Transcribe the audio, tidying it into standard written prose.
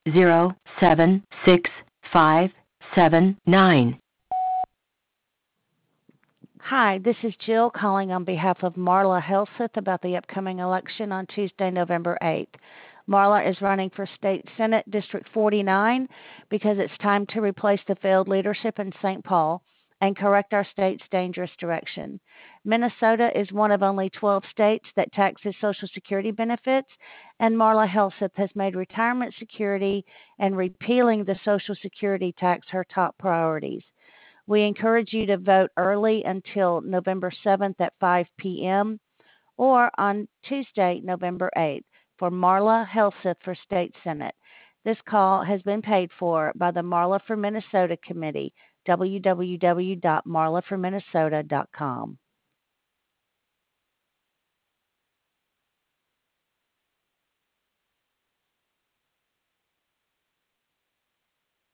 07659. Hi, this is Jill calling on behalf of Marla Helseth about the upcoming election on Tuesday, November 8th. Marla is running for State Senate District 49 because it's time to replace the failed leadership in St. Paul and correct our state's dangerous direction. Minnesota is one of only 12 states that taxes Social Security benefits, and Marla Helseth has made retirement security and repealing the Social Security tax her top priorities. We encourage you to vote early until November 7th at 5 p.m. or on Tuesday, November 8th for Marla Helseth for State Senate. This call has been paid for by the Marla for Minnesota Committee, www.marlaforminnesota.com.